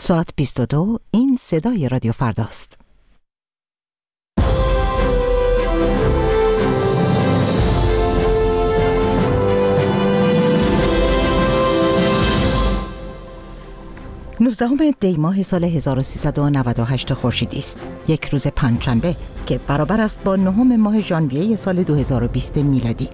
ساعت 22. این صدای رادیو فرداست. نوزدهم دی ماه سال 1398 خورشیدی است. یک روز پنجشنبه که برابر است با 9 ماه ژانویه سال 2020 میلادی.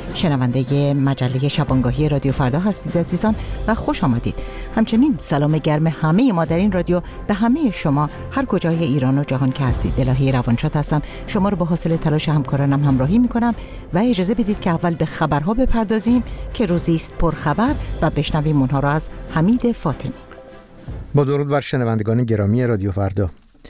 شنونده مجله شبانگاهی رادیو فردا هستید عزیزان و خوش آمدید. همچنین سلام گرم همه ما در این رادیو به همه شما هر کجای ایران و جهان که هستید. الهی روانشاد هستم. شما رو با حاصل تلاش همکارانم همراهی میکنم و اجازه بدید که اول به خبرها بپردازیم که روزی است پرخبر و بشنویم اونها را از حمید فاطمی. با درود بر شنوندگان گرامی رادیو فردا.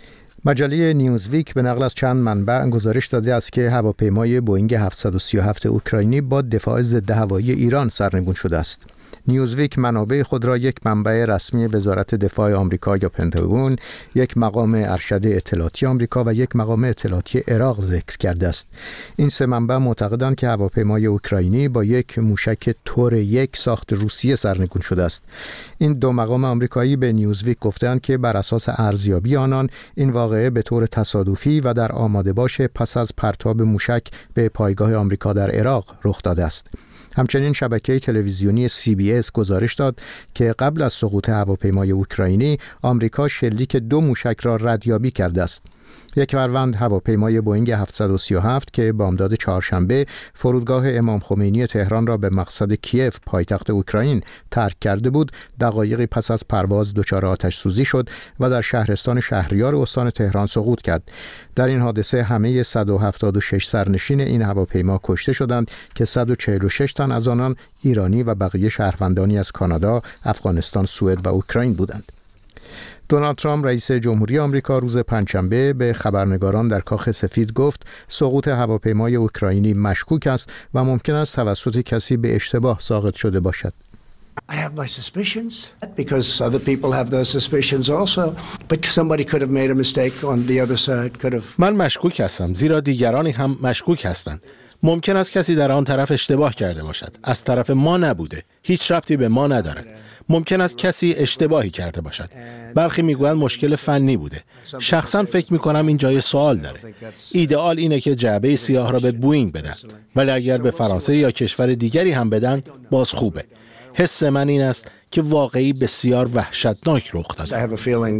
مجله نیوزویک به نقل از چند منبع گزارش داده است که هواپیمای بوئینگ 737 اوکراینی با دفاع ضد هوایی ایران سرنگون شده است. نیوزویک منابع خود را یک منبع رسمی وزارت دفاع آمریکا یا پنتاگون، یک مقام ارشد اطلاعاتی آمریکا و یک مقام اطلاعاتی عراق ذکر کرده است. این سه منبع معتقدند که هواپیمای اوکراینی با یک موشک تور 1 ساخت روسیه سرنگون شده است. این دو مقام آمریکایی به نیوزویک گفتند که بر اساس ارزیابی آنان این واقعه به طور تصادفی و در آماده باش پس از پرتاب موشک به پایگاه آمریکا در عراق رخ داده است. همچنین شبکه تلویزیونی CBS گزارش داد که قبل از سقوط هواپیمای اوکراینی آمریکا شلیک 2 موشک را ردیابی کرده است. یک فروند هواپیمای بوئینگ 737 که بامداد چهارشنبه فرودگاه امام خمینی تهران را به مقصد کیف پایتخت اوکراین ترک کرده بود، دقایقی پس از پرواز دچار آتش سوزی شد و در شهرستان شهریار استان تهران سقوط کرد. در این حادثه همه 176 سرنشین این هواپیما کشته شدند که 146 تن از آنان ایرانی و بقیه شهروندانی از کانادا، افغانستان، سوئد و اوکراین بودند. دونالد ترامپ رئیس جمهوری آمریکا روز پنجشنبه به خبرنگاران در کاخ سفید گفت سقوط هواپیمای اوکراینی مشکوک است و ممکن است توسط کسی به اشتباه ساقط شده باشد. I have my suspicions because other people have those suspicions also but somebody could have made a mistake on the other side could have. من مشکوک هستم زیرا دیگرانی هم مشکوک هستند. ممکن است کسی در آن طرف اشتباه کرده باشد. از طرف ما نبوده. هیچ ربطی به ما ندارد. ممکن است کسی اشتباهی کرده باشد. برخی میگویند مشکل فنی بوده. شخصا فکر میکنم این جای سوال داره. ایدئال اینه که جعبه سیاه را به بوئینگ بدن. ولی اگر به فرانسه یا کشور دیگری هم بدن باز خوبه. حس من این است که واقعی بسیار وحشتناک رخ داده.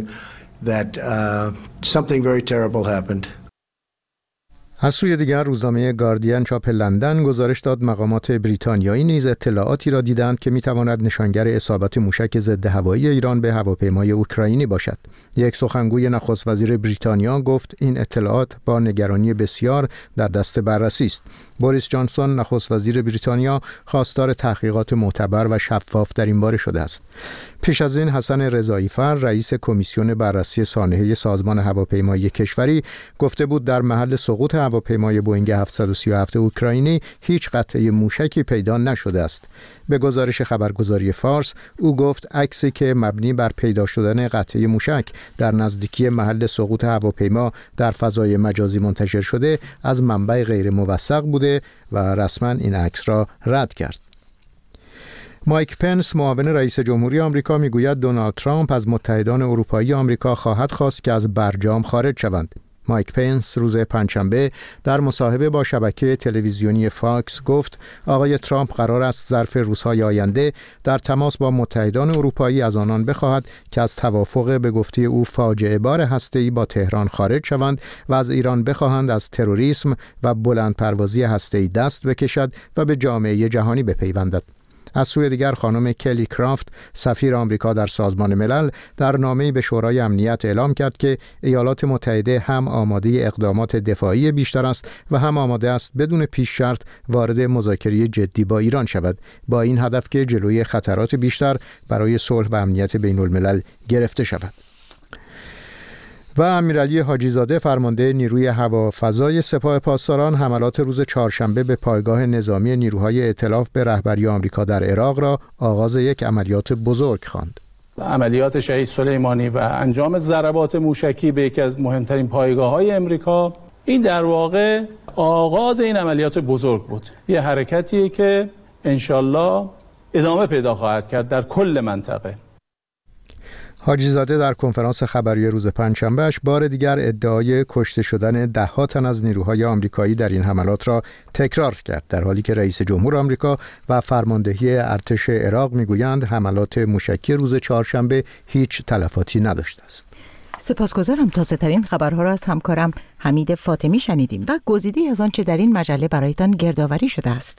از سوی دیگر روزنامه گاردین چاپ لندن گزارش داد مقامات بریتانیایی نیز اطلاعاتی را دیدند که میتواند نشانگر اصابت موشک ضد هوایی ایران به هواپیمای اوکراینی باشد. یک سخنگوی نخست وزیر بریتانیا گفت این اطلاعات با نگرانی بسیار در دست بررسی است. بوریس جانسون نخست وزیر بریتانیا خواستار تحقیقات معتبر و شفاف در این باره شده است. پیش از این حسن رضایی‌فر رئیس کمیسیون بررسی سانحه سازمان هواپیمایی کشوری گفته بود در محل سقوط هواپیمای بوئینگ 737 اوکراینی هیچ قطعه موشکی پیدا نشده است. به گزارش خبرگزاری فارس او گفت عکسی که مبنی بر پیدا شدن قطعه موشک در نزدیکی محل سقوط هواپیما در فضای مجازی منتشر شده از منبع غیر موثق بوده و رسما این عکس را رد کرد. مایک پنس معاون رئیس جمهوری آمریکا میگوید دونالد ترامپ از متحدان اروپایی آمریکا خواهد خواست که از برجام خارج شوند. مایک پنس روز پنجشنبه در مصاحبه با شبکه تلویزیونی فاکس گفت آقای ترامپ قرار است ظرف روزهای آینده در تماس با متحدان اروپایی از آنان بخواهد که از توافق به گفته او فاجعه بار هسته‌ای با تهران خارج شوند و از ایران بخواهند از تروریسم و بلندپروازی هسته‌ای دست بکشد و به جامعه جهانی بپیوندد. از سوی دیگر خانم کلی کرافت سفیر آمریکا در سازمان ملل در نامه‌ای به شورای امنیت اعلام کرد که ایالات متحده هم آماده اقدامات دفاعی بیشتر است و هم آماده است بدون پیش شرط وارد مذاکره جدی با ایران شود با این هدف که جلوی خطرات بیشتر برای صلح و امنیت بین الملل گرفته شود. و امیرعلی حاجی‌زاده فرمانده نیروی هوافضای سپاه پاسداران حملات روز چهارشنبه به پایگاه نظامی نیروهای ائتلاف به رهبری آمریکا در عراق را آغاز یک عملیات بزرگ خواند. عملیات شهید سلیمانی و انجام ضربات موشکی به یکی از مهمترین پایگاه‌های امریکا، این در واقع آغاز این عملیات بزرگ بود. یه حرکتیه که انشالله ادامه پیدا خواهد کرد در کل منطقه. حاجیزاده در کنفرانس خبری روز پنجشنبهش بار دیگر ادعای کشته شدن ده‌ها تن از نیروهای آمریکایی در این حملات را تکرار کرد، در حالی که رئیس جمهور آمریکا و فرماندهی ارتش عراق میگویند حملات موشکی روز چهارشنبه هیچ تلفاتی نداشته است. سپاسگزارم. تازه ترین خبرها را از همکارم حمید فاطمی شنیدیم و گزیده از آنچه در این مجله برایتان گردآوری شده است.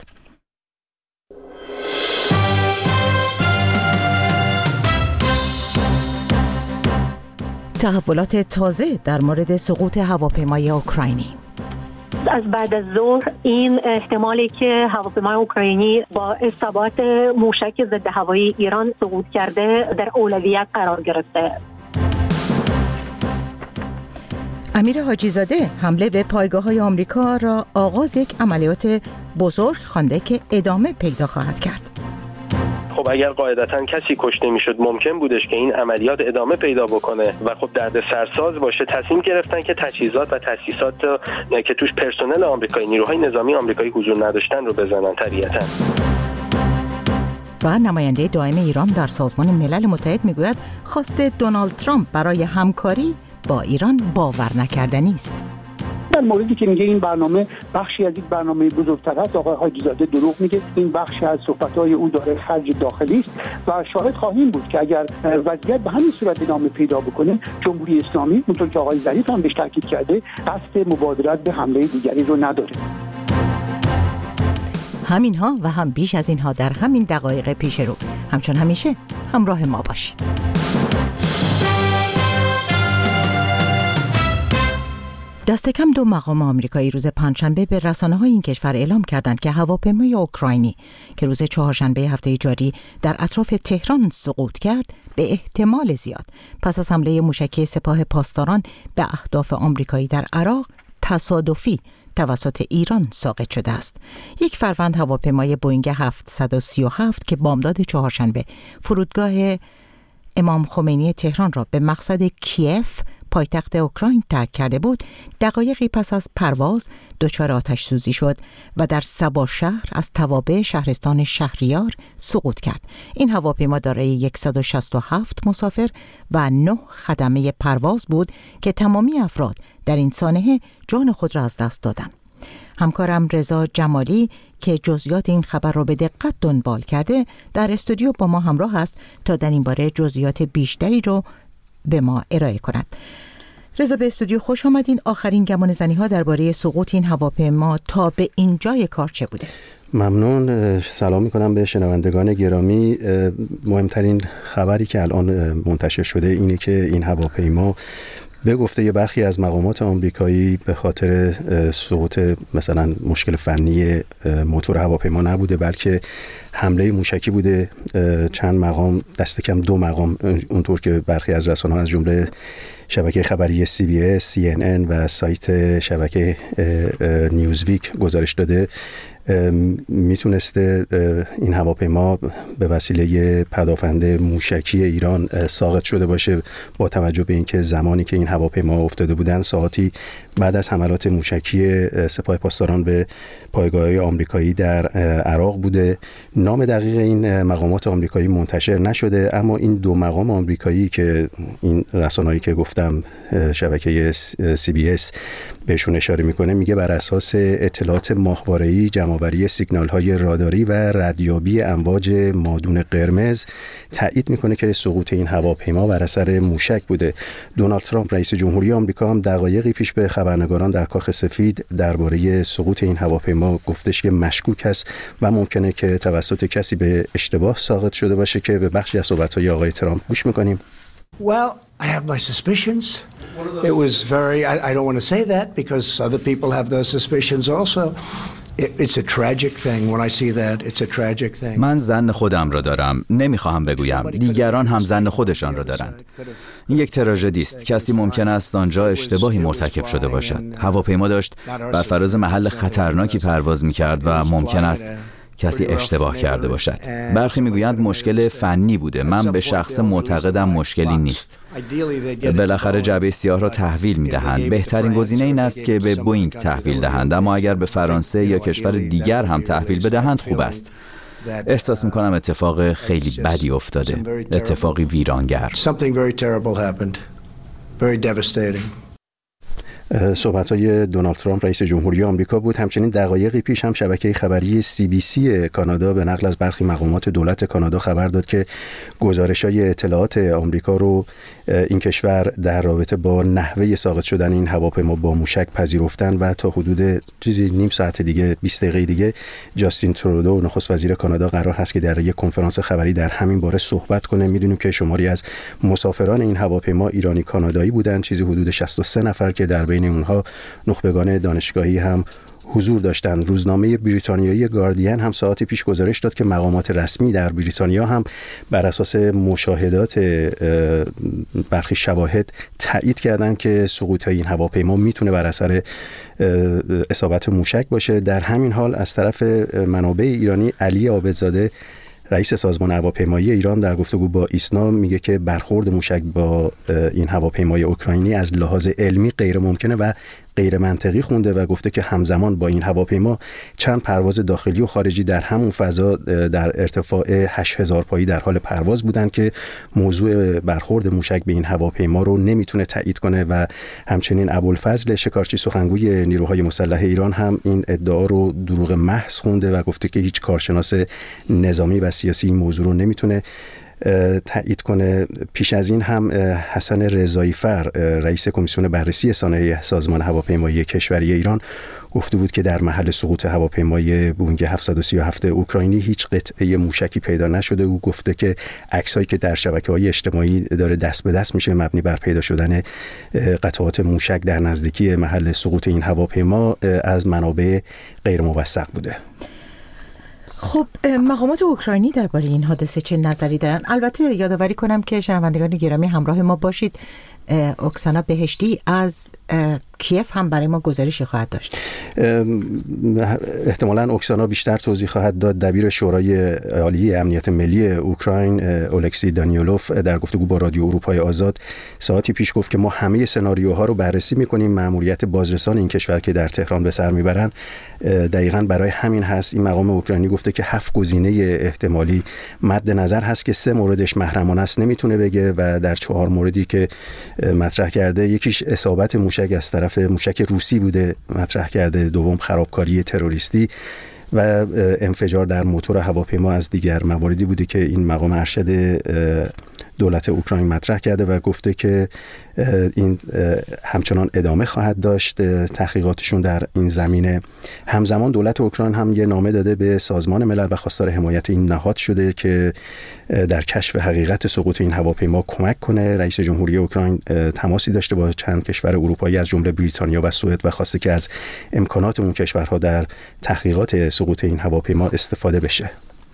تحولات تازه در مورد سقوط هواپیمای اوکراینی. از بعد از ظهر این احتمالی که هواپیمای اوکراینی با اصابات موشک ضد هوایی ایران سقوط کرده در اولویت قرار گرفته. امیر حاجیزاده حمله به پایگاه‌های آمریکا را آغاز یک عملیات بزرگ خوانده که ادامه پیدا خواهد کرد. خب اگر قاعدتاً کسی کشته میشد ممکن بودش که این عملیات ادامه پیدا بکنه و خب درد سرساز باشه. تصمیم گرفتن که تجهیزات و تاسیسات که توش پرسنل آمریکایی، نیروهای نظامی آمریکایی حضور نداشتن رو بزنن طبیعتاً. و نماینده دائم ایران در سازمان ملل متحد میگوید خواست دونالد ترامپ برای همکاری با ایران باور نکردنی است. در موردی که میگه این برنامه بخشی از یک برنامه بزرگتر است، آقای حاجیزاده دروغ میگه. این بخشی از صحبت‌های او داره خرج داخلی است و شاهد خواهیم بود که اگر وضعیت به همین صورت ادامه پیدا بکنه، جمهوری اسلامی اونطور که آقای ظریف هم بهش تاکید کرده قصد مبادرت به حمله دیگری رو نداره. همینها و هم بیش از اینها در همین دقایق پیش رو. همچون همیشه همراه ما باشید. دست کم 2 مقام آمریکایی روز پنجشنبه به رسانه‌های این کشور اعلام کردند که هواپیمای اوکراینی که روز چهارشنبه هفته جاری در اطراف تهران سقوط کرد به احتمال زیاد پس از حمله موشکی سپاه پاسداران به اهداف آمریکایی در عراق تصادفی توسط ایران ساقط شده است. 1 فروند هواپیمای بوئینگ 737 که بامداد چهارشنبه فرودگاه امام خمینی تهران را به مقصد کیف پایتخت اوکراین ترک کرده بود، دقایقی پس از پرواز دچار آتش سوزی شد و در سبا شهر از توابع شهرستان شهریار سقوط کرد. این هواپیما دارای 167 مسافر و 9 خدمه پرواز بود که تمامی افراد در این سانحه جان خود را از دست دادند. همکارم رضا جمالی که جزئیات این خبر را به دقت دنبال کرده در استودیو با ما همراه است تا در این باره جزئیات بیشتری رو به ما ارائه کند. رضا به استودیو خوش آمدین. آخرین گمان زنی ها درباره سقوط این هواپیما تا به اینجای کار چه بوده؟ ممنون. سلام میکنم به شنوندگان گرامی. مهمترین خبری که الان منتشر شده اینه که این هواپیما به گفته برخی از مقامات آمریکایی به خاطر سقوط مثلا مشکل فنی موتور هواپیما نبوده، بلکه حمله موشکی بوده. چند مقام، دست کم 2 مقام، اونطور که برخی از رسانه‌ها از جمله شبکه خبری CBS، CNN و سایت شبکه نیوزویک گزارش داده، میتونسته این هواپیما به وسیله پدافند موشکی ایران ساقط شده باشه، با توجه به اینکه زمانی که این هواپیما افتاده بودن ساعتی بعد از حملات موشکی سپاه پاسداران به پایگاه‌های آمریکایی در عراق بوده. نام دقیق این مقامات آمریکایی منتشر نشده، اما این 2 مقام آمریکایی که این رسانه‌ای که گفتم شبکه CBS بهشون اشاره میکنه، میگه بر اساس اطلاعات ماهواره‌ای جمع‌آوری سیگنال‌های راداری و ردیابی امواج مادون قرمز تایید میکنه که سقوط این هواپیما بر اثر موشک بوده. دونالد ترامپ رئیس جمهوری آمریکا هم دقایقی پیش به خبرنگاران در کاخ سفید درباره سقوط این هواپیما گفتش که مشکوک است و ممکنه که توسط کسی به اشتباه ساقط شده باشه، که به بخشی از صحبت‌های آقای ترامپ گوش میکنیم. Well, I have my suspicions. It was very, I don't want to say that because other people have those suspicions also. It's a tragic thing when I see that. It's a tragic thing. من ظن خودم را دارم. نمیخواهم بگویم دیگران هم ظن خودشان را دارند. این یک تراژدی است. کسی ممکن است آنجا اشتباهی مرتکب شده باشد. هواپیما داشت بر فراز محل خطرناکی پرواز می‌کرد و ممکن است کسی اشتباه کرده باشد. برخی میگویند مشکل فنی بوده. من به شخص معتقدم مشکلی نیست. بالاخره جعبه سیاه را تحویل میدهند. بهترین گزینه این است که به بوئینگ تحویل دهند، اما اگر به فرانسه یا کشور دیگر هم تحویل بدهند خوب است. احساس میکنم اتفاق خیلی بدی افتاده، اتفاقی ویرانگر. صحبت‌های دونالد ترامپ رئیس جمهوری آمریکا بود. همچنین دقایقی پیش هم شبکه خبری CBC کانادا به نقل از برخی مقامات دولت کانادا خبر داد که گزارش‌های اطلاعات آمریکا رو این کشور در رابطه با نحوه ساقط شدن این هواپیما با موشک پذیرفتن و تا حدود چیزی نیم ساعت دیگه 20 دقیقه دیگه جاستین ترودو نخست وزیر کانادا قرار هست که در یک کنفرانس خبری در همین باره صحبت کنه. می‌دونیم که شماری از مسافران این هواپیما ایرانی کانادایی بودند، چیزی حدود 63 نفر که در بین اونها نخبگان دانشگاهی هم حضور داشتند. روزنامه بریتانیایی گاردین هم ساعتی پیش گزارش داد که مقامات رسمی در بریتانیا هم بر اساس مشاهدات برخی شواهد تایید کردند که سقوط این هواپیما میتونه بر اثر اصابت موشک باشه. در همین حال از طرف منابع ایرانی علی عابدزاده رئیس سازمان هواپیمایی ایران در گفتگو با ایسنا میگه که برخورد موشک با این هواپیمای اوکراینی از لحاظ علمی غیر ممکنه و غیر منطقی خونده و گفته که همزمان با این هواپیما چند پرواز داخلی و خارجی در همون فضا در ارتفاع 8000 پایی در حال پرواز بودند که موضوع برخورد موشک به این هواپیما رو نمیتونه تایید کنه. و همچنین ابوالفضل شکارچی سخنگوی نیروهای مسلح ایران هم این ادعا رو دروغ محض خونده و گفته که هیچ کارشناس نظامی و سیاسی این موضوع رو نمیتونه تایید کنه. پیش از این هم حسن رضایی فر رئیس کمیسیون بررسی صنایع سازمان هواپیمایی کشوری ایران گفته بود که در محل سقوط هواپیمای بوینگ 737 اوکراینی هیچ قطعه موشکی پیدا نشده. او گفته که عکسایی که در شبکه‌های اجتماعی داره دست به دست میشه مبنی بر پیدا شدن قطعات موشک در نزدیکی محل سقوط این هواپیما از منابع غیر موثق بوده. خب مقامات اوکراینی درباره این حادثه چه نظری دارن؟ البته یادآوری کنم که شنوندگان گرامی همراه ما باشید. اکسانا بهشتی از کیف هم برای ما گزارشی خواهد داشت. احتمالاً اکسانا بیشتر توضیح خواهد داد. دبیر شورای عالی امنیت ملی اوکراین اولکسی دانیولوف در گفتگو با رادیو اروپای آزاد ساعتی پیش گفت که ما همه سناریوها رو بررسی می‌کنیم. مأموریت بازرسان این کشور که در تهران به سر میبرن دقیقاً برای همین هست. این مقام اوکراینی گفته که 7 گزینه احتمالی مد نظر هست که 3 موردش محرمانه است نمیتونه بگه و در 4 موردی که مطرح کرده یکیش اصابت موشک از طرف موشک روسی بوده مطرح کرده، دوم خرابکاری تروریستی و انفجار در موتور هواپیما از دیگر مواردی بوده که این مقام ارشد دولت اوکراین مطرح کرده و گفته که این همچنان ادامه خواهد داشت تحقیقاتشون در این زمینه. همزمان دولت اوکراین هم یه نامه داده به سازمان ملل و خواستار حمایت این نهاد شده که در کشف حقیقت سقوط این هواپیما کمک کنه. رئیس جمهوری اوکراین تماسی داشته با چند کشور اروپایی از جمله بریتانیا و سوئد و خواسته که از امکانات اون کشورها در تحقیقات سقوط این هواپیما استفاده بشه.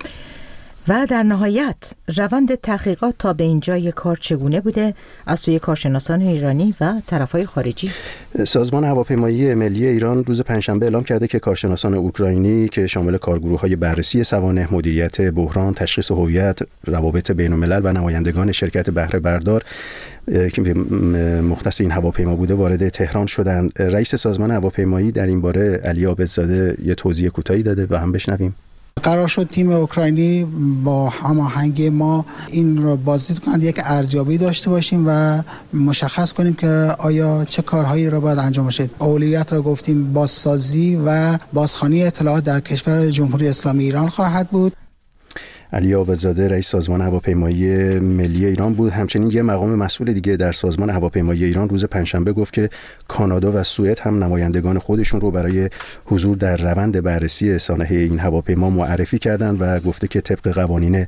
و در نهایت روند تحقیقات تا به اینجای کار چگونه بوده از سوی کارشناسان ایرانی و طرفهای خارجی؟ سازمان هواپیمایی ملی ایران روز پنجشنبه اعلام کرده که کارشناسان اوکراینی که شامل کارگروه‌های بررسی سوانح، مدیریت بحران، تشخیص هویت، روابط بین‌الملل و نمایندگان شرکت بهره بردار که مختص این هواپیما بوده وارد تهران شدند. رئیس سازمان هواپیمایی در این باره علی عابدزاده یه توضیح کوتاهی داده و هم بشنویم. قرار شد تیم اوکراینی با هماهنگی ما این رو بازدید کنند، یک ارزیابی داشته باشیم و مشخص کنیم که آیا چه کارهایی را باید انجام بشه. اولویت را گفتیم بازسازی و بازخوانی اطلاعات در کشور جمهوری اسلامی ایران خواهد بود. علی عابدزاده رئیس سازمان هواپیمایی ملی ایران بود. همچنین یه مقام مسئول دیگه در سازمان هواپیمایی ایران روز پنجشنبه گفت که کانادا و سوئد هم نمایندگان خودشون رو برای حضور در روند بررسی سانحه این هواپیما معرفی کردند و گفته که طبق قوانین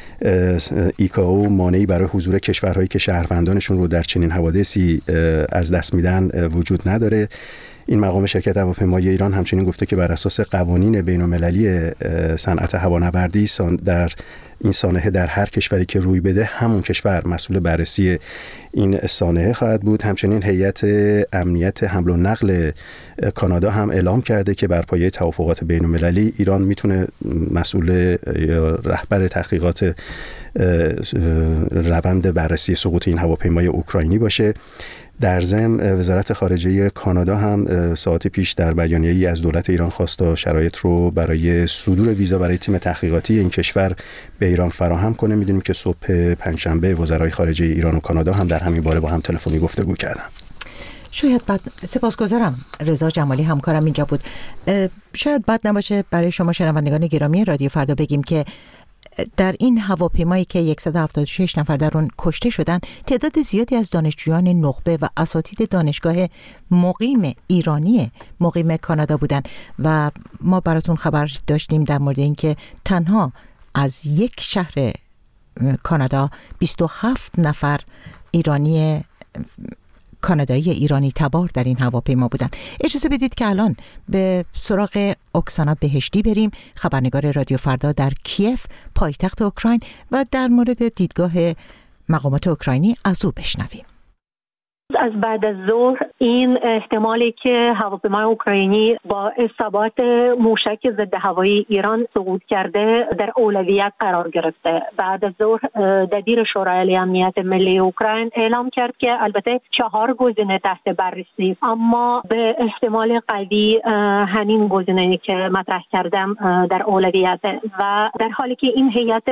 ایکائو مانعی برای حضور کشورهایی که شهروندانشون رو در چنین حوادثی از دست میدن وجود نداره. این مقام شرکت هواپیمایی ایران همچنین گفته که بر اساس قوانین بین‌المللی صنعت هوانوردی در این سانحه در هر کشوری که روی بده همون کشور مسئول بررسی این سانحه خواهد بود. همچنین هیئت امنیت حمل و نقل کانادا هم اعلام کرده که بر پایه توافقات بین‌المللی ایران میتونه مسئول یا رهبر تحقیقات روند بررسی سقوط این هواپیمای اوکراینی باشه. در ضمن وزارت خارجه کانادا هم ساعت پیش در بیانیه‌ای از دولت ایران خواست تا شرایط رو برای صدور ویزا برای تیم تحقیقاتی این کشور به ایران فراهم کنه. می‌دونیم که صبح پنجشنبه وزرای خارجه ایران و کانادا هم در همین باره با هم تلفنی گفتگو کردن. شاید بد سپاسگزارم. رضا جمالی همکارم اینجا بود. شاید بد نباشه برای شما شنوندگان گرامی رادیو فردا بگیم که در این هواپیمایی که 176 نفر در اون کشته شدن، تعداد زیادی از دانشجویان نخبه و اساتید دانشگاه مقیم ایرانی مقیم کانادا بودن و ما براتون خبر داشتیم در مورد اینکه تنها از یک شهر کانادا 27 نفر ایرانی کانادایی ایرانی تبار در این هواپیما بودن. اجازه بدید که الان به سراغ اکسانا بهشتی بریم، خبرنگار رادیو فردا در کیف پایتخت اوکراین، و در مورد دیدگاه مقامات اوکراینی از او بشنویم. از بعد از ظهر این احتمالی که هواپیمای اوکراینی با اصابات موشک ضد هوایی ایران سقوط کرده در اولویت قرار گرفته. بعد از ظهر دبیر شورای امنیت ملی اوکراین اعلام کرد که البته 4 گزینه تحت بررسی، اما به احتمال قوی همین گزینه‌ای که مطرح کردم در اولویت، و در حالی که این هیئت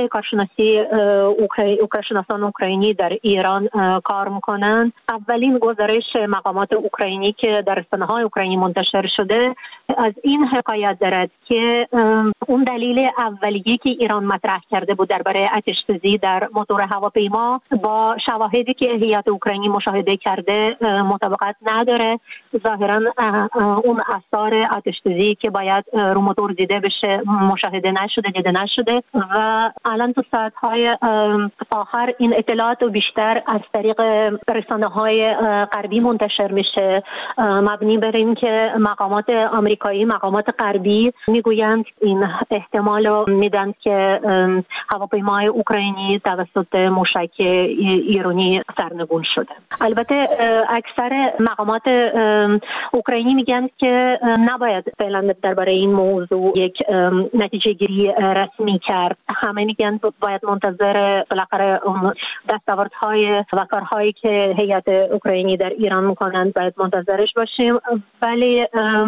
کارشناسان اوکراینی در ایران کار میکنن، اولین گزارش مقامات اوکراینی که در رسانه‌های اوکراینی منتشر شده از این حکایت دارد که اون دلیل اولیه‌ای که ایران مطرح کرده بود درباره آتش‌سوزی در موتور هواپیما با شواهدی که هیئت اوکراینی مشاهده کرده مطابقت نداره. ظاهراً اون آثار آتش‌سوزی که باید رو موتور دیده بشه مشاهده نشده، دیده نشده، و الان تو ساعت‌های آخر این اطلاعات بیشتر از طریق رسانه‌های غربی منتشر میشه، مبنی بر این که مقامات آمریکایی، مقامات غربی میگویند این احتمال رو میدن که هواپیمای اوکراینی توسط موشک ایرانی سرنگون شده. البته اکثر مقامات اوکراینی میگن که نباید فعلا درباره این موضوع یک نتیجه گیری رسمی کرد. همه میگن باید منتظر بالاخره دستاوردهای و کارهایی که هیئت اوکراینی در ایران میکنند باید منتظرش باشیم، ولی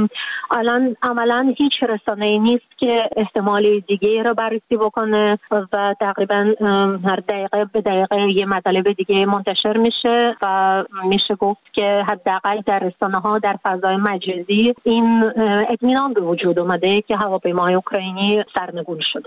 الان عملا هیچ رسانه‌ای نیست که احتمال دیگه رو بررسی بکنه و تقریبا هر دقیقه به دقیقه یه مطلب دیگه منتشر میشه و میشه گفت که حداقل در رسانه‌ها در فضای مجازی این اطمینان به وجود اومده که هواپیمای اوکراینی سرنگون شده.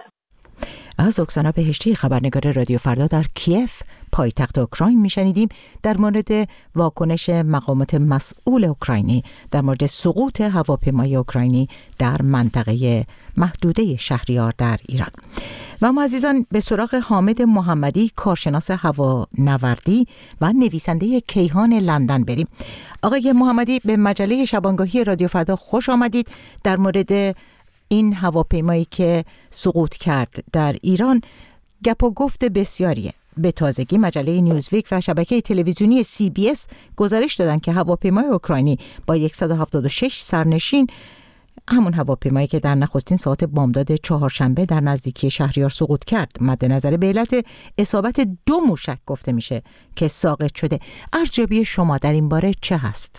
از اکسانا بهشتی خبرنگار رادیو فردا در کیف پایتخت اوکراین میشنیدیم در مورد واکنش مقامات مسئول اوکراینی در مورد سقوط هواپیمای اوکراینی در منطقه محدوده شهریار در ایران. و ما عزیزان به سراغ حامد محمدی، کارشناس هوانوردی و نویسنده کیهان لندن بریم. آقای محمدی، به مجله شبانگاهی رادیو فردا خوش آمدید. در مورد این هواپیمایی که سقوط کرد در ایران گپ و گفت بسیاریه. به تازگی مجله نیوزویک و شبکه تلویزیونی CBS گزارش دادن که هواپیمای اوکراینی با 176 سرنشین، همون هواپیمایی که در نخستین ساعت بامداد چهارشنبه در نزدیکی شهریار سقوط کرد، مد نظر به علت اصابت 2 موشک گفته میشه که ساقط شده. ارزیابی شما در این باره چه هست؟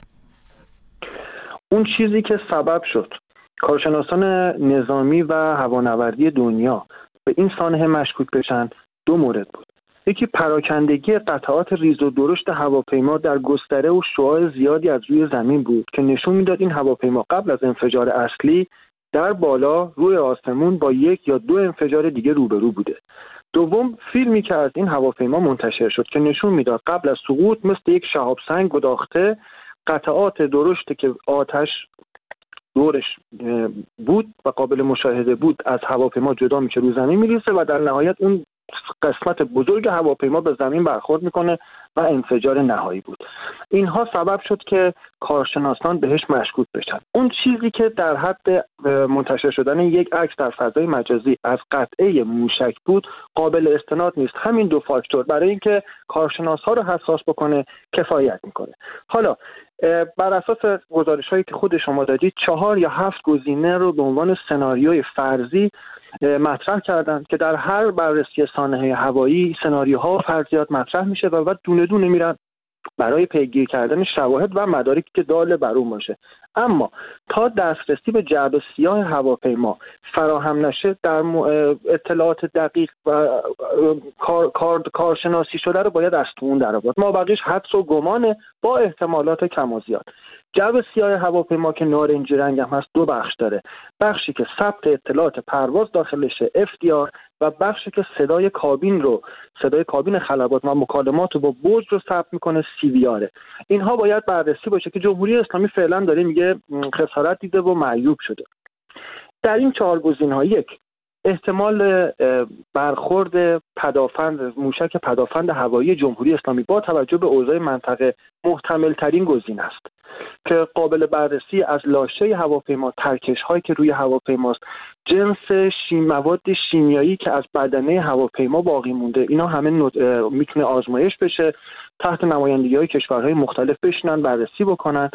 اون چیزی که سبب شد کارشناسان نظامی و هوانوردی دنیا به این سانحه مشکوک بشن 2 مورد بود. یکی پراکندگی قطعات ریز و درشت هواپیما در گستره و شعاع زیادی از روی زمین بود که نشون میداد این هواپیما قبل از انفجار اصلی در بالا روی آسمون با 1 یا 2 انفجار دیگه روبرو بوده. دوم، فیلمی که از این هواپیما منتشر شد که نشون میداد قبل از سقوط مثل یک شهاب سنگ گداخته قطعات درشت که آتش دورش بود و قابل مشاهده بود از هواپیما جدا میشه، رو زمین میریسه و در نهایت اون قسمت بزرگ هواپیما به زمین برخورد میکنه و انفجار نهایی بود. اینها سبب شد که کارشناسان بهش مشکوک بشن. اون چیزی که در حد منتشر شدن یک عکس در فضای مجازی از قطعه موشک بود قابل استناد نیست. همین 2 فاکتور برای اینکه کارشناس‌ها رو حساس بکنه کفایت میکنه. حالا بر اساس گزارش‌هایی که خود شما دادید 4 یا 7 گزینه رو به عنوان سناریوی فرضی مطرح کردن که در هر بررسی سانحه هوایی سناریوها و فرضیات مطرح میشه و بعد دونه دونه میرن برای پیگیری کردن شواهد و مدارکی که دال بر اون باشه. اما تا دسترسی به جعبه سیاه هواپیما فراهم نشه، در اطلاعات دقیق و کارشناسی شده رو باید از تو اون در آورد. ما بقیش حدس و گمانه با احتمالات کم و زیاد. جعبه سیاه هواپیما که نارنجی رنگ هم هست دو بخش داره. بخشی که ثبت اطلاعات پرواز داخلشه FDR و بخشی که صدای کابین خلبات و مکالمات رو با برج رو ثبت میکنه CVR. اینها باید بررسی باشه که جمهوری اسلامی فعلا داره میگه خسارت دیده و معیوب شده. در این 4 گزینه‌ها، یک، احتمال برخورد موشک پدافند هوایی جمهوری اسلامی با توجه به اوضاع منطقه محتمل ترین گزینه است که قابل بررسی از لاشه هواپیما، ترکش هایی که روی هواپیماست، جنس مواد شیمیایی که از بدنه هواپیما باقی مونده، اینا همه میتونه آزمایش بشه، تحت نمایندگی های کشورهای مختلف بشینن بررسی بکنن.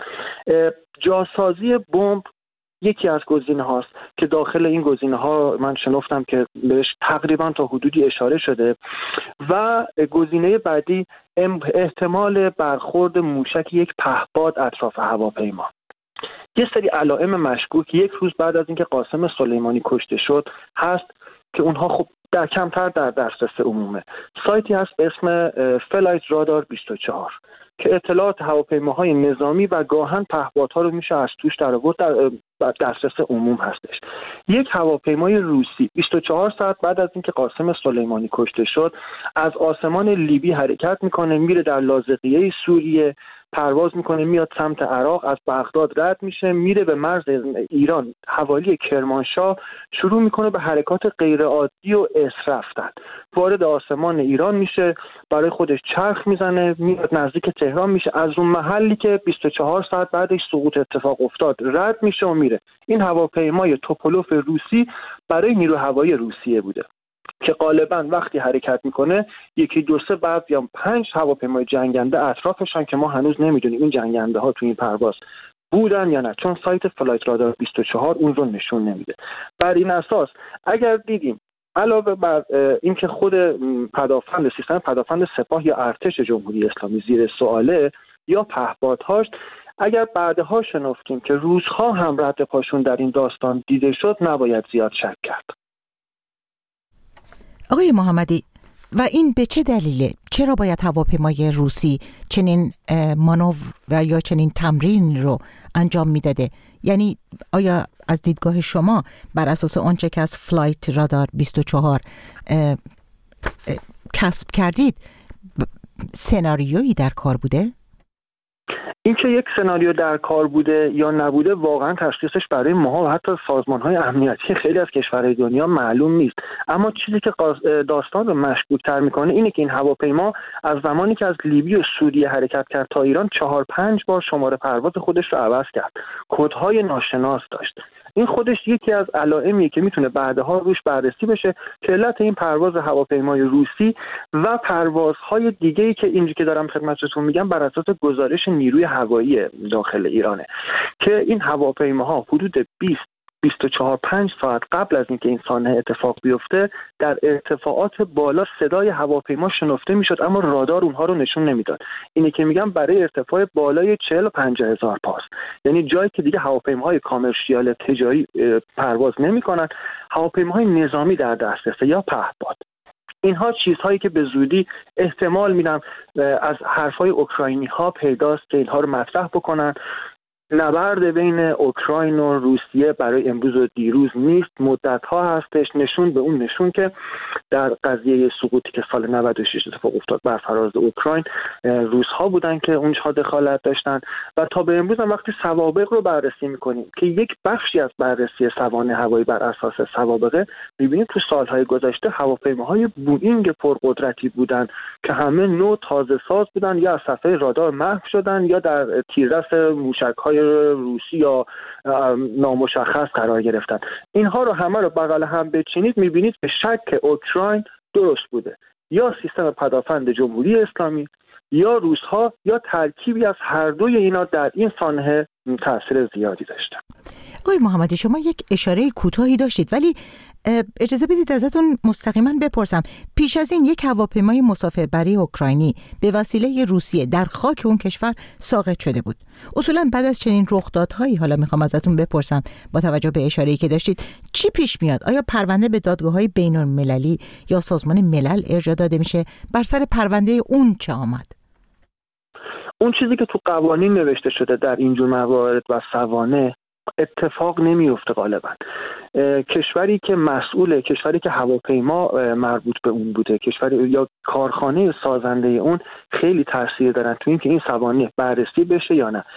جاسازی بمب یکی از گزینه هاست که داخل این گزینه ها من شنفتم که بهش تقریبا تا حدودی اشاره شده. و گزینه بعدی احتمال برخورد موشک یک پهپاد اطراف هواپیما. یه سری علائم مشکوک یک روز بعد از اینکه قاسم سلیمانی کشته شد هست که اونها خب در کمتر در دسترس عمومه. سایتی هست به اسم فلایت رادار 24 که اطلاعات هواپیماهای نظامی و گاهن پهپادها رو میشه از توش در آورد، در دسترس عموم هستش. یک هواپیمای روسی 24 ساعت بعد از اینکه قاسم سلیمانی کشته شد از آسمان لیبی حرکت میکنه، میره در لاذقیه سوریه، پرواز میکنه میاد سمت عراق، از بغداد رد میشه میره به مرز ایران حوالی کرمانشاه، شروع میکنه به حرکات غیرعادی و اسر رفتن. وارد آسمان ایران میشه، برای خودش چرخ میزنه، میاد نزدیک تهران میشه، از اون محلی که 24 ساعت بعدش سقوط اتفاق افتاد رد میشه و میره. این هواپیمای توپولوف روسی برای نیروی هوایی روسیه بوده که غالبا وقتی حرکت میکنه 1، 2، 3 بعد یا 5 هواپیمای جنگنده اطرافشن که ما هنوز نمیدونیم این جنگنده ها تو این پرواز بودن یا نه، چون سایت فلایت رادار 24 اون رو نشون نمیده. بر این اساس اگر دیدیم علاوه بر اینکه خود سیستم پدافند سپاه یا ارتش جمهوری اسلامی زیر سواله یا پهپادهاش، اگر بعدها شنفتیم که روزها هم رد پاشون در این داستان دیده شد، نباید زیاد شک کرد. آقای محمدی، و این به چه دلیله؟ چرا باید هواپیمای روسی چنین مانور و یا چنین تمرین رو انجام میداده؟ یعنی آیا از دیدگاه شما بر اساس آنچه که از فلایت رادار 24 کسب کردید سناریویی در کار بوده؟ اینکه یک سناریو در کار بوده یا نبوده واقعا تشخیصش برای ما و حتی سازمان‌های امنیتی خیلی از کشورهای دنیا معلوم نیست. اما چیزی که داستان رو مشکوک‌تر میکنه اینه که این هواپیما از زمانی که از لیبی و سوریه حرکت کرد تا ایران 4-5 بار شماره پرواز خودش رو عوض کرد. کدهای ناشناس داشت. این خودش یکی از علائمیه که میتونه بعدها روش بررسی بشه که علت این پرواز هواپیمای روسی و پروازهای دیگه‌ای که اینجوری که دارم خدمتتون میگم بر اساس گزارش نیروی هوایی داخل ایرانه که این هواپیماها حدود 24-5 ساعت قبل از اینکه این سانحه اتفاق بیفته در ارتفاعات بالا صدای هواپیما شنفته میشد، اما رادار اونها رو نشون نمیداد. اینه که میگم برای ارتفاع بالای 40 و 50 هزار پاس، یعنی جایی که دیگه هواپیماهای کامرشیال تجاری پرواز نمیکنن، هواپیماهای نظامی در دسترسه یا پهپاد. اینها چیزهایی که به زودی احتمال میدم از حرفای اوکراینی ها پیداست که اینها رو مطرح بکنن. نبرد بین اوکراین و روسیه برای امروز و دیروز نیست، مدت‌ها هستش. نشون که در قضیه سقوطی که سال 96 اتفاق افتاد بر فراز اوکراین، روس‌ها بودن که اونجا دخالت داشتن و تا به امروز هم وقتی سوابق رو بررسی می‌کنیم که یک بخشی از بررسی سوانح هوایی بر اساس سوابقه، می‌بینیم تو سال‌های گذشته هواپیماهای بوئینگ پرقدرتی بودن که همه نوع تازه ساز بودن، یا از صفحه رادار محو شدن یا در تیررس موشک‌های روسی یا نامشخص قرار گرفتن. اینها رو همه رو بغل هم بچینید میبینید که شک اوکراین درست بوده، یا سیستم پدافند جمهوری اسلامی یا روس‌ها یا ترکیبی از هر دوی اینا در این سانحه تأثیر زیادی داشته. آقای محمدی، شما یک اشاره کوتاهی داشتید، ولی اجازه بدید ازتون مستقیما بپرسم، پیش از این یک هواپیمای مسافربری اوکراینی به وسیله روسیه در خاک اون کشور ساقط شده بود. اصولا بعد از چنین رخدادهایی، حالا میخوام ازتون بپرسم با توجه به اشاره‌ای که داشتید، چی پیش میاد؟ آیا پرونده به دادگاه‌های بین‌المللی یا سازمان ملل ارجاع داده میشه؟ بر سر پرونده اون چه آمد؟ اون چیزی که تو قوانین نوشته شده در اینجور موارد و سوانح اتفاق نمیفته غالبا. کشوری که مسئوله، کشوری که هواپیما مربوط به اون بوده، کشوری یا کارخانه سازنده اون خیلی تاثیر دارن تو این که این سوانح بررسی بشه یا نه.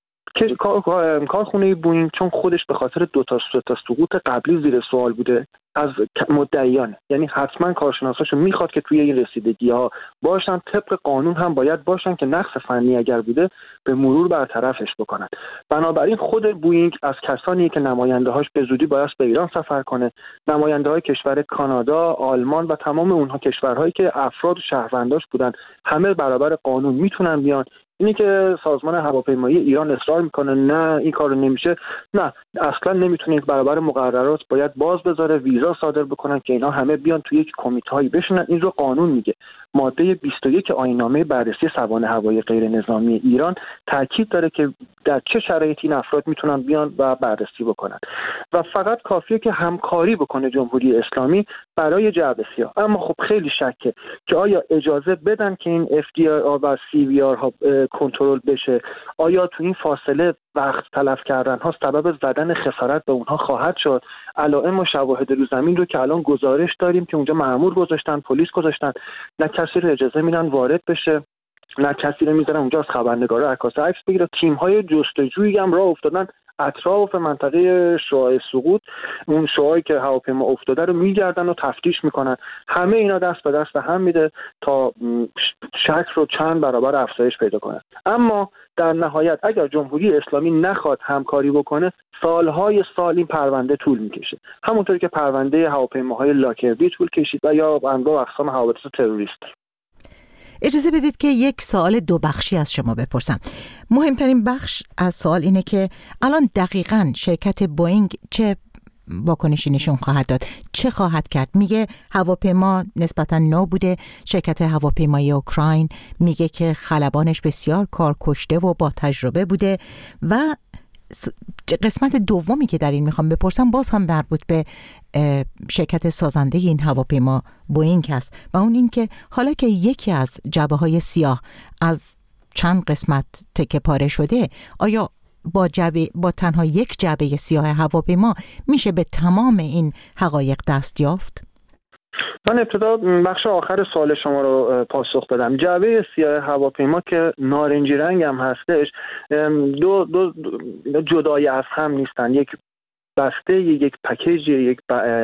کارخانه بوئینگ چون خودش به خاطر دو تا سقوط قبلی زیر سوال بوده از مدعیان، یعنی حتما کارشناساشو میخواد که توی این رسیدگی‌ها باشن، طبق قانون هم باید باشن که نقص فنی اگر بوده به مرور برطرفش بکنن. بنابراین خود بوئینگ از کسانی که نماینده‌هاش به زودی باید به ایران سفر کنه، نماینده‌های کشور کانادا، آلمان و تمام اونها کشورهایی که افراد و شهرونداش بودن، همه برابر قانون میتونن بیان. اینی که سازمان هواپیمایی ایران اصرار میکنه نه این کارو نمیشه، نه اصلا نمیتونه، برابر مقررات باید باز بذاره، ویزا صادر بکنن که اینا همه بیان توی یک کمیته‌ای بشینن. این رو قانون میگه. ماده 21 آیین‌نامه بررسی سوانح هوایی غیر نظامی ایران تاکید داره که در چه شرایطی این افراد میتونن بیان و بررسی بکنن و فقط کافیه که همکاری بکنه جمهوری اسلامی برای جعبه سیاه. اما خب خیلی شکه که آیا اجازه بدن که این FDR و CVR ها کنترل بشه، آیا تو این فاصله وقت تلف کردن ها سبب زدن خسارت به اونها خواهد شد. علائم و شواهد رو زمین رو که الان گزارش داریم که اونجا مأمور گذاشتن، پلیس گذاشتن، نه کسی رو اجازه میدن وارد بشه، نه کسی رو میذارن اونجا از خبرنگارا عکاس عکس بگیره. تیم‌های جستجویی هم راه افتادن اطراف منطقه شعاع سقوط، اون شعاعی که هواپیما افتاده رو میگردن و تفتیش میکنن. همه اینا دست به دست هم میده تا شک رو چند برابر افزایش پیدا کنه. اما در نهایت اگر جمهوری اسلامی نخواد همکاری بکنه، سالهای سال این پرونده طول میکشه، همونطوری که پرونده هواپیماهای لاکردی طول کشید و یا انواع اقسام حوادث تروریست. اجازه بدید که یک سوال دو بخشی از شما بپرسم. مهمترین بخش از سوال اینه که الان دقیقاً شرکت بوئینگ چه واکنشی نشون خواهد داد؟ چه خواهد کرد؟ میگه هواپیما نسبتاً نو بوده. شرکت هواپیمایی اوکراین میگه که خلبانش بسیار کارکشته و با تجربه بوده. و قسمت دومی که در این میخوام بپرسم باز هم مربوط به شرکت سازنده این هواپیما بوئینگ هست و اون این که حالا که یکی از جعبه‌های سیاه از چند قسمت تکه پاره شده، آیا با تنها یک جعبه سیاه هواپیما میشه به تمام این حقایق دست یافت؟ من ابتدا بخش آخر سوال شما رو پاسخ بدم. جعبه سیاه هواپیما که نارنجی رنگ هم هستش، دو جدای از هم نیستن. یک بسته، یک پکیج، یک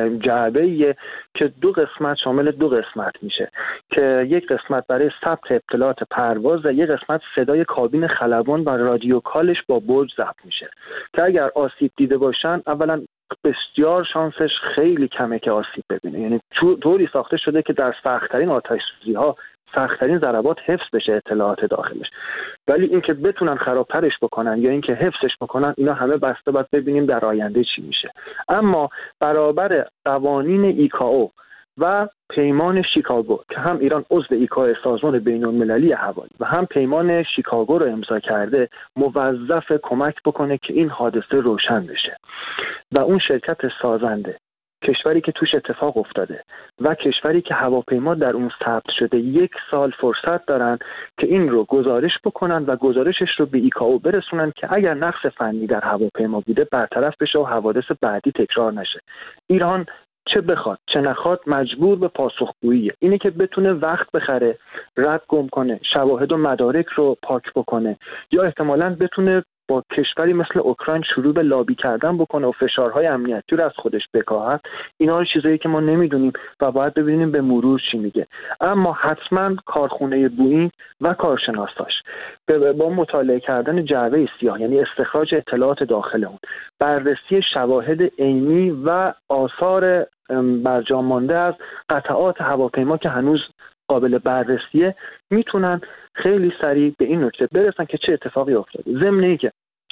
جعبه که دو قسمت شامل دو قسمت میشه که یک قسمت برای ثبت اطلاعات پرواز و یک قسمت صدای کابین خلبان و رادیو کالش با برج ضبط میشه که اگر آسیب دیده باشن اولا بسیار شانسش خیلی کمه که آسیب ببینه، یعنی طوری ساخته شده که در سخت‌ترین آتش‌سوزی‌ها، سخت‌ترین ضربات حفظ بشه اطلاعات داخلش. ولی اینکه بتونن خرابترش بکنن یا اینکه حفظش بکنن، اینا همه بسته باید ببینیم در آینده چی میشه. اما برابر قوانین ایکائو و پیمان شیکاگو که هم ایران عضو ایکائو سازمان بین‌المللی هوایی و هم پیمان شیکاگو رو امضا کرده، موظف کمک بکنه که این حادثه روشن بشه و اون شرکت سازنده، کشوری که توش اتفاق افتاده و کشوری که هواپیما در اون ثبت شده 1 سال فرصت دارن که این رو گزارش بکنن و گزارشش رو به ایکائو برسونن که اگر نقص فنی در هواپیما بوده برطرف بشه و حوادث بعدی تکرار نشه. ایران چه بخواد چه نخواد مجبور به پاسخگوییه. اینه که بتونه وقت بخره، رد گم کنه، شواهد و مدارک رو پاک بکنه، یا احتمالاً بتونه با کشوری مثل اوکراین شروع به لابی کردن بکنه و فشارهای امنیتی رو از خودش بکاهد. اینا چیزایی که ما نمیدونیم و باید ببینیم به مرور چی میگه. اما حتما کارخونه بوئینگ و کارشناساش با مطالعه کردن جعبه سیاه، یعنی استخراج اطلاعات داخل اون، بررسی شواهد عینی و آثار برجام مانده از قطعات هواپیما که هنوز قابل بررسیه، میتونن خیلی سریع به این نکته برسن که چه اتفاقی افتاده. ضمن اینکه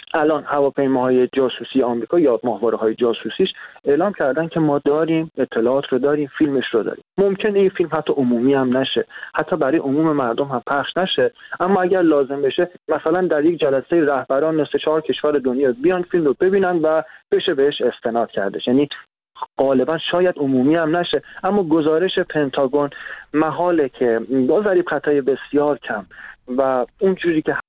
الان هواپیماهای جاسوسی آمریکا یا ماهواره‌های جاسوسیش اعلام کردن که ما داریم اطلاعات رو داریم، فیلمش رو داریم. ممکنه این فیلم حتی عمومی هم نشه، حتی برای عموم مردم هم پخش نشه، اما اگر لازم بشه مثلا در یک جلسه رهبران 3-4 کشور دنیا بیان فیلم رو ببینن و بشه بهش استناد کردش. یعنی غالبا شاید عمومی هم نشه، اما گزارش پنتاگون محاله که با ضریب خطای بسیار کم و اونجوری که